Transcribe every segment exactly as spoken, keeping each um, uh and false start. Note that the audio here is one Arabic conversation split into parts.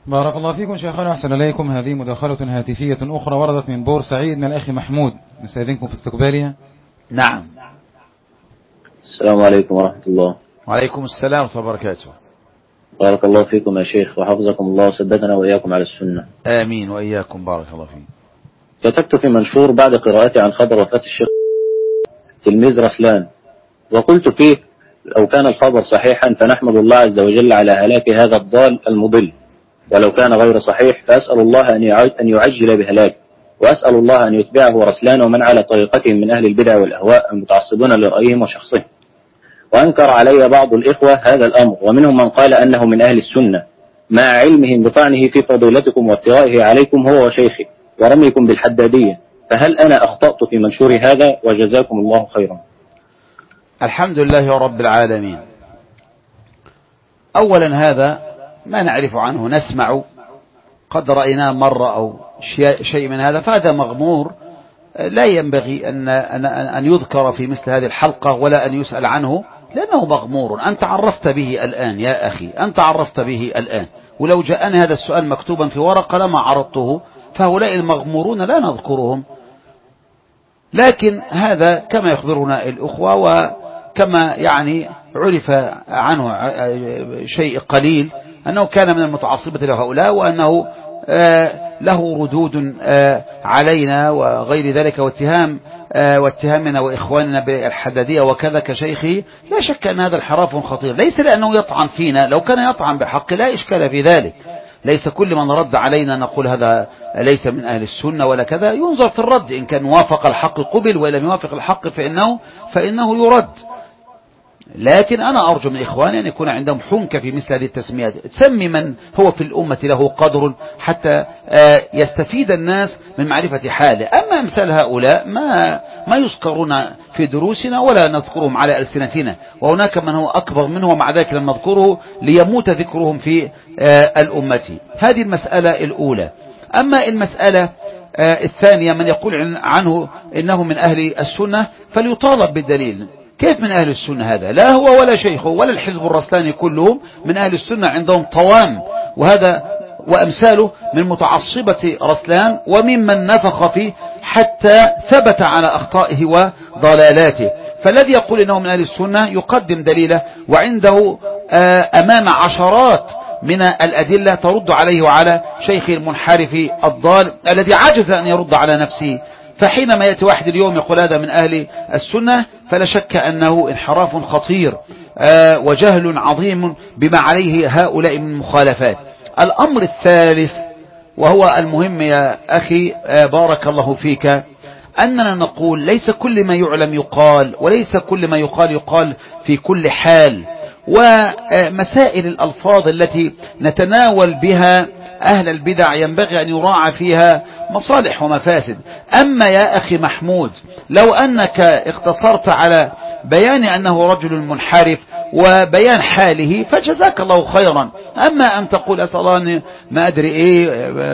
بارك الله فيكم شيخنا، أحسن إليكم. هذه مداخلة هاتفية أخرى وردت من بورسعيد من الأخ محمود، نستأذنكم في استقبالها. نعم. السلام عليكم ورحمة الله. وعليكم السلام ورحمة الله وبركاته. بارك الله فيكم يا شيخ وحفظكم الله وسددنا وإياكم على السنة. آمين وإياكم، بارك الله فيك. كتبت في منشور بعد قراءتي عن خبر وفاة الشيخ تلميذ رسلان، وقلت فيه لو كان الخبر صحيحا فنحمد الله عز وجل على هلاك هذا الضال المضل، ولو كان غير صحيح فأسأل الله أن يعجل بهلاك، وأسأل الله أن يتبعه رسلان ومن على طريقتهم من أهل البدع والأهواء المتعصبون لرأيهم وشخصهم. وأنكر علي بعض الإخوة هذا الأمر، ومنهم من قال أنه من أهل السنة مع علمهم بطعنه في فضيلتكم وافترائه عليكم هو وشيخه ورميكم بالحدادية، فهل أنا أخطأت في منشور هذا؟ وجزاكم الله خيرا. الحمد لله رب العالمين. أولا هذا ما نعرف عنه، نسمع قد رأيناه مرة أو شيء من هذا، فهذا مغمور لا ينبغي أن, أن, أن يذكر في مثل هذه الحلقة ولا أن يسأل عنه، لأنه مغمور. أنت عرفت به الآن يا أخي، أنت عرفت به الآن، ولو جاءني هذا السؤال مكتوبا في ورقة لما عرضته. فهؤلاء المغمورون لا نذكرهم، لكن هذا كما يخبرنا الأخوة وكما يعني عرف عنه شيء قليل أنه كان من المتعصبة لهؤلاء، وأنه له ردود علينا وغير ذلك، واتهام واتهامنا وإخواننا بالحدادية وكذا كشيخي. لا شك أن هذا انحراف خطير، ليس لأنه يطعن فينا، لو كان يطعن بحق لا إشكال في ذلك. ليس كل من رد علينا نقول هذا ليس من أهل السنة ولا كذا، ينظر في الرد، إن كان وافق الحق قبل، وإن لم يوافق الحق فإنه, فإنه يرد. لكن أنا أرجو من إخواني أن يكون عندهم حنكة في مثل هذه التسميات، تسمي من هو في الأمة له قدر حتى يستفيد الناس من معرفة حاله. أما أمثال هؤلاء ما, ما يذكرون في دروسنا ولا نذكرهم على ألسنتنا، وهناك من هو أكبر منه ومع ذلك لم نذكره ليموت ذكرهم في الأمة. هذه المسألة الأولى. أما المسألة الثانية، من يقول عنه إنه من أهل السنة فليطالب بالدليل. كيف من أهل السنة هذا؟ لا هو ولا شيخه ولا الحزب الرسلاني كلهم من أهل السنة، عندهم طوام، وهذا وأمثاله من متعصبة رسلان وممن نفخ فيه حتى ثبت على أخطائه وضلالاته. فالذي يقول إنه من أهل السنة يقدم دليله، وعنده أمام عشرات من الأدلة ترد عليه وعلى شيخ المنحرف الضال الذي عجز أن يرد على نفسه. فحينما يأتي واحد اليوم يقول هذا من أهل السنة، فلا شك أنه انحراف خطير وجهل عظيم بما عليه هؤلاء من مخالفات. الأمر الثالث وهو المهم يا أخي بارك الله فيك، أننا نقول ليس كل ما يعلم يقال، وليس كل ما يقال يقال في كل حال. ومسائل الألفاظ التي نتناول بها أهل البدع ينبغي أن يراعى فيها مصالح ومفاسد. أما يا أخي محمود لو أنك اقتصرت على بيان أنه رجل منحرف وبيان حاله فجزاك الله خيرا. أما أن تقول أسأل الله ما أدري إيه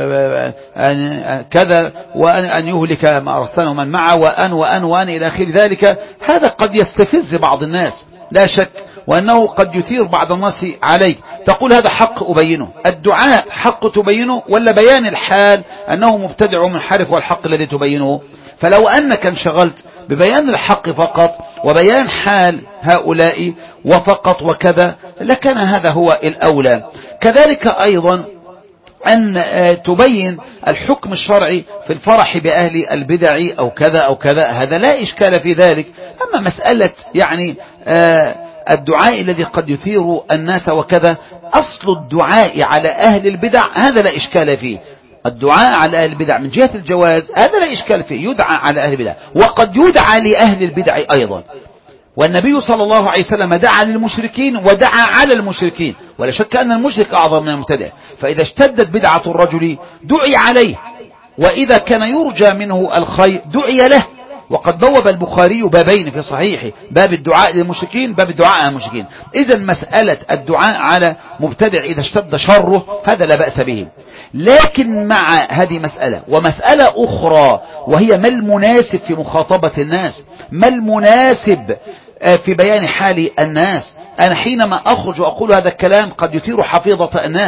كذا، وأن يهلك ما أرسله من معه، وأن وأن وأن إلى آخر ذلك، هذا قد يستفز بعض الناس لا شك، وأنه قد يثير بعض الناس عليك. تقول هذا حق أبينه، الدعاء حق تبينه، ولا بيان الحال أنه مبتدع ومنحرف والحق الذي تبينه؟ فلو أنك انشغلت ببيان الحق فقط وبيان حال هؤلاء وفقط وكذا لكان هذا هو الأولى. كذلك أيضا أن تبين الحكم الشرعي في الفرح بأهل البدع أو كذا أو كذا، هذا لا إشكال في ذلك. أما مسألة يعني الدعاء الذي قد يثير الناس وكذا، أصل الدعاء على أهل البدع هذا لا إشكال فيه. الدعاء على أهل البدع من جهة الجواز هذا لا إشكال فيه، يدعى على أهل البدع، وقد يدعى لأهل البدع أيضا. والنبي صلى الله عليه وسلم دعا للمشركين ودعا على المشركين، ولا شك أن المشرك أعظم من المبتدع. فإذا اشتدت بدعة الرجل دعي عليه، وإذا كان يرجى منه الخير دعي له. وقد بوب البخاري بابين في صحيحه، باب الدعاء للمشركين، باب الدعاء على المشركين. إذا مسألة الدعاء على مبتدع إذا اشتد شره هذا لا بأس به. لكن مع هذه مسألة ومسألة أخرى، وهي ما المناسب في مخاطبة الناس، ما المناسب في بيان حال الناس. أنا حينما أخرج وأقول هذا الكلام قد يثير حفيظة الناس،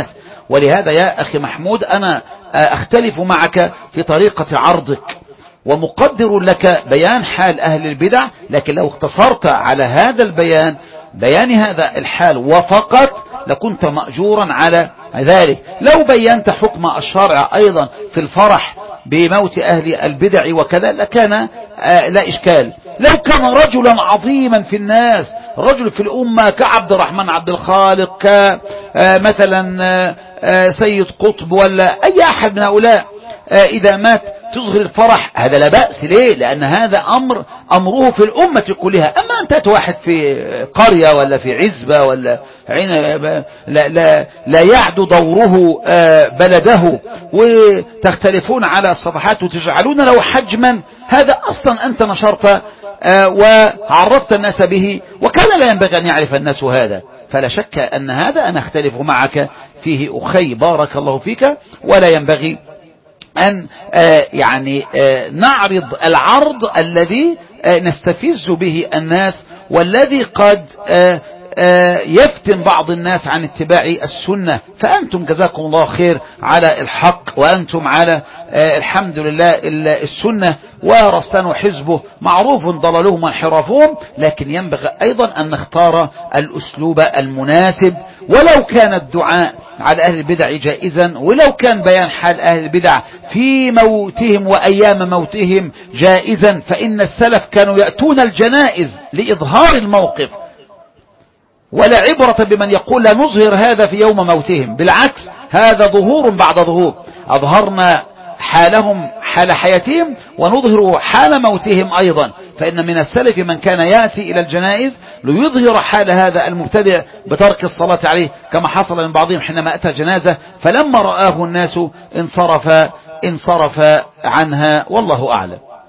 ولهذا يا أخي محمود أنا أختلف معك في طريقة عرضك، ومقدر لك بيان حال أهل البدع، لكن لو اقتصرت على هذا البيان بيان هذا الحال وفقط لكنت مأجورا على ذلك. لو بينت حكم الشرع أيضا في الفرح بموت أهل البدع وكذا لكان لا إشكال. لو كان رجلا عظيما في الناس، رجل في الأمة كعبد الرحمن عبد الخالق، كمثلا سيد قطب ولا أي أحد من هؤلاء، إذا مات تظهر الفرح، هذا لا بأس. ليه؟ لأن هذا أمر أمره في الأمة كلها. أما أن تأتي واحد في قرية ولا في عزبة ولا لا, لا, لا يعد دوره بلده وتختلفون على الصفحات وتجعلون له حجما، هذا أصلا أنت نشرت وعرفت الناس به، وكان لا ينبغي أن يعرف الناس هذا. فلا شك أن هذا أنا أختلف معك فيه أخي بارك الله فيك، ولا ينبغي أن يعني نعرض العرض الذي نستفز به الناس، والذي قد يفتن بعض الناس عن اتباع السنة. فأنتم جزاكم الله خير على الحق، وأنتم على الحمد لله السنة، ورسلان حزبه معروف ضلالهم وانحرافهم، لكن ينبغي أيضا أن نختار الأسلوب المناسب. ولو كان الدعاء على أهل البدع جائزا، ولو كان بيان حال أهل البدع في موتهم وأيام موتهم جائزا، فإن السلف كانوا يأتون الجنائز لإظهار الموقف، ولا عبرة بمن يقول لا نظهر هذا في يوم موتهم، بالعكس هذا ظهور بعد ظهور، أظهرنا حالهم حال حياتهم ونظهر حال موتهم أيضا. فإن من السلف من كان يأتي إلى الجنائز ليظهر حال هذا المبتدع بترك الصلاة عليه، كما حصل من بعضهم حينما أتى جنازة فلما رآه الناس انصرف انصرف عنها، والله أعلم.